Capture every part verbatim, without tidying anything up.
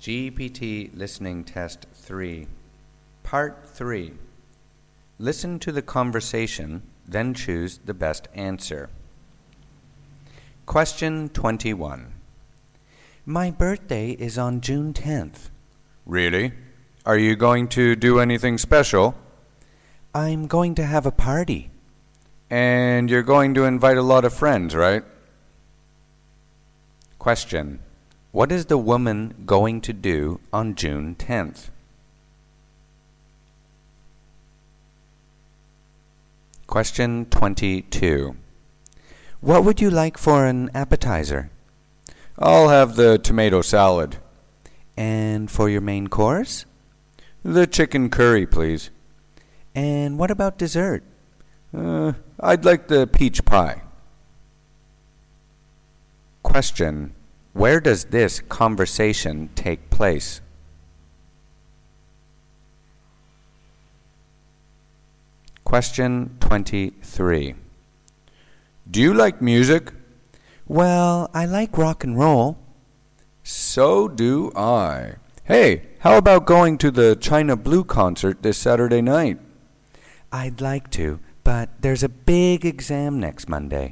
G P T Listening Test three, Part three. Listen to the conversation, then choose the best answer. Question twenty-one. My birthday is on June tenth. Really? Are you going to do anything special? I'm going to have a party. And you're going to invite a lot of friends, right? Question. What is the woman going to do on June tenth? Question twenty-two. What would you like for an appetizer? I'll have the tomato salad. And for your main course? The chicken curry, please. And what about dessert? Uh, I'd like the peach pie. Question. Where does this conversation take place? Question twenty-three. Do you like music? Well, I like rock and roll. So do I. Hey, how about going to the China Blue concert this Saturday night? I'd like to, but there's a big exam next Monday.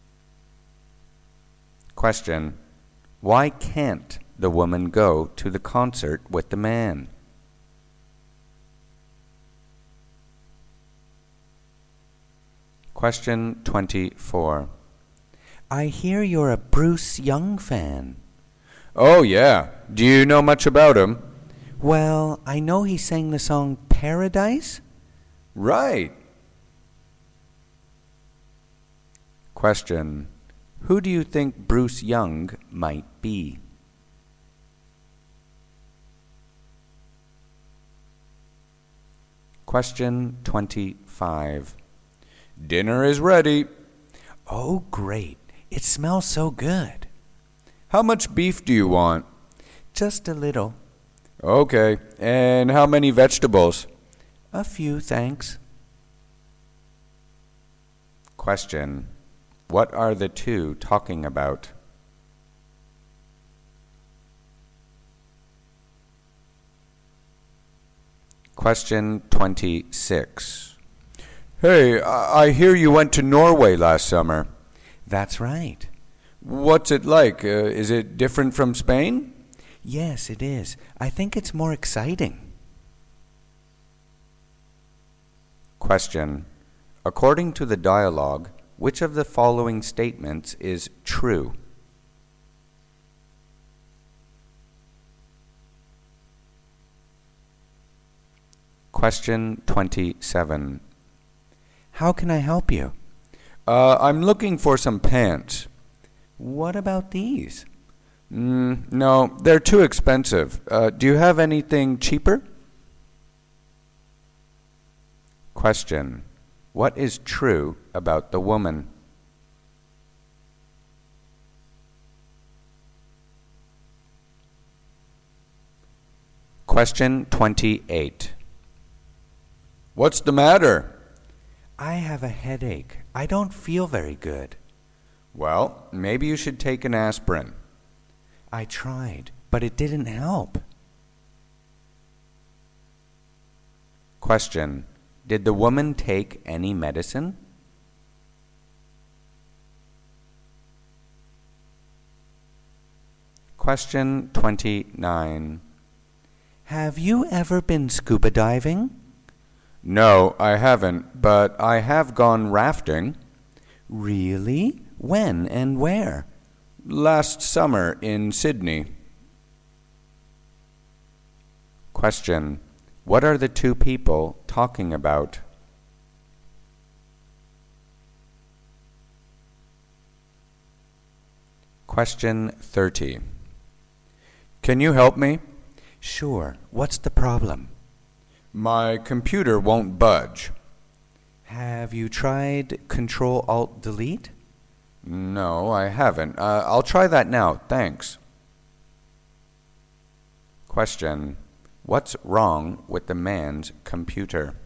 Question. Why can't the woman go to the concert with the man? Question twenty-four. I hear you're a Bruce Young fan. Oh, yeah. Do you know much about him? Well, I know he sang the song Paradise. Right. Question. Who do you think Bruce Young might be? Question twenty-five. Dinner is ready. Oh, great. It smells so good. How much beef do you want? Just a little. Okay. And how many vegetables? A few, thanks. Question. What are the two talking about? Question twenty-six. Hey, I hear you went to Norway last summer. That's right. What's it like? Uh, is it different from Spain? Yes, it is. I think it's more exciting. Question. According to the dialogue, which of the following statements is true? Question twenty-seven. How can I help you? Uh, I'm looking for some pants. What about these? Mm, no, they're too expensive. Uh, do you have anything cheaper? Question. What is true about the woman? Question twenty-eight. What's the matter? I have a headache. I don't feel very good. Well, maybe you should take an aspirin. I tried, but it didn't help. Question. Did the woman take any medicine? Question twenty-nine. Have you ever been scuba diving? No, I haven't, but I have gone rafting. Really? When and where? Last summer in Sydney. Question. What are the two people talking about? Question thirty. Can you help me? Sure. What's the problem? My computer won't budge. Have you tried Control-Alt-Delete? No, I haven't. Uh, I'll try that now. Thanks. Question. What's wrong with the man's computer?